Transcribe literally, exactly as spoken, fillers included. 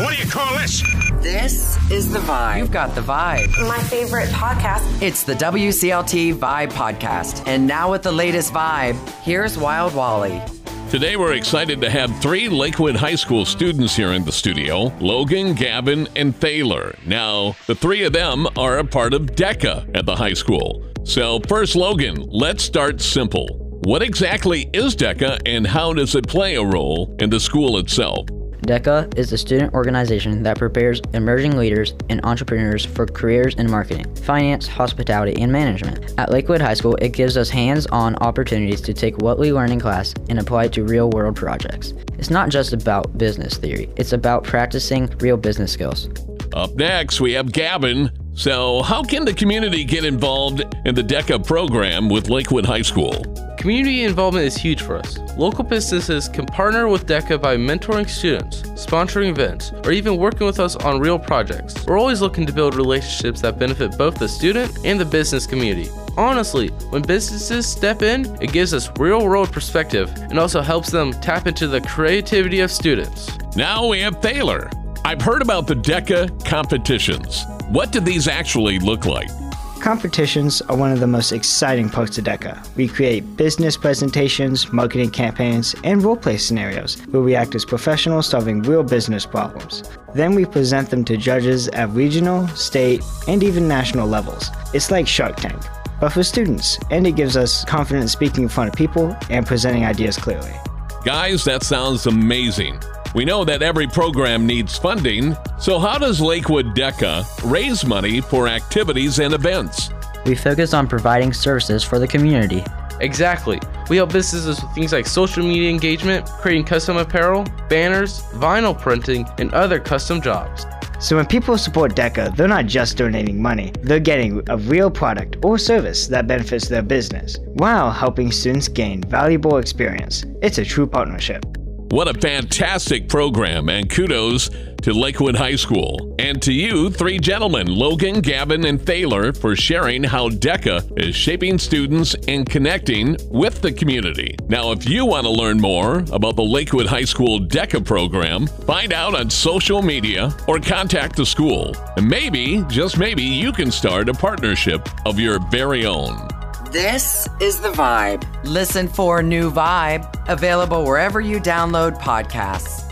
What do you call this? This is The Vibe. You've got The Vibe. My favorite podcast. It's the W C L T Vibe Podcast. And now with the latest Vibe, here's Wild Wally. Today we're excited to have three Lakewood High School students here in the studio, Logan, Gavin, and Thaler. Now, the three of them are a part of DECA at the high school. So first, Logan, let's start simple. What exactly is DECA and how does it play a role in the school itself? DECA is a student organization that prepares emerging leaders and entrepreneurs for careers in marketing, finance, hospitality, and management. At Lakewood High School, it gives us hands-on opportunities to take what we learn in class and apply it to real-world projects. It's not just about business theory, it's about practicing real business skills. Up next, we have Gavin. So, how can the community get involved in the DECA program with Lakewood High School? Community involvement is huge for us. Local businesses can partner with DECA by mentoring students, sponsoring events, or even working with us on real projects. We're always looking to build relationships that benefit both the student and the business community. Honestly, when businesses step in, it gives us real-world perspective and also helps them tap into the creativity of students. Now we have Thaler. I've heard about the DECA competitions. What do these actually look like? Competitions are one of the most exciting parts of DECA. We create business presentations, marketing campaigns, and role-play scenarios where we act as professionals solving real business problems. Then we present them to judges at regional, state, and even national levels. It's like Shark Tank, but for students, and it gives us confidence speaking in front of people and presenting ideas clearly. Guys, that sounds amazing. We know that every program needs funding, so how does Lakewood DECA raise money for activities and events? We focus on providing services for the community. Exactly. We help businesses with things like social media engagement, creating custom apparel, banners, vinyl printing, and other custom jobs. So when people support DECA, they're not just donating money, they're getting a real product or service that benefits their business, while helping students gain valuable experience. It's a true partnership. What a fantastic program, and kudos to Lakewood High School. And to you, three gentlemen, Logan, Gavin, and Thaler, for sharing how DECA is shaping students and connecting with the community. Now, if you want to learn more about the Lakewood High School DECA program, find out on social media or contact the school. And maybe, just maybe, you can start a partnership of your very own. This is The Vibe. Listen for New Vibe, available wherever you download podcasts.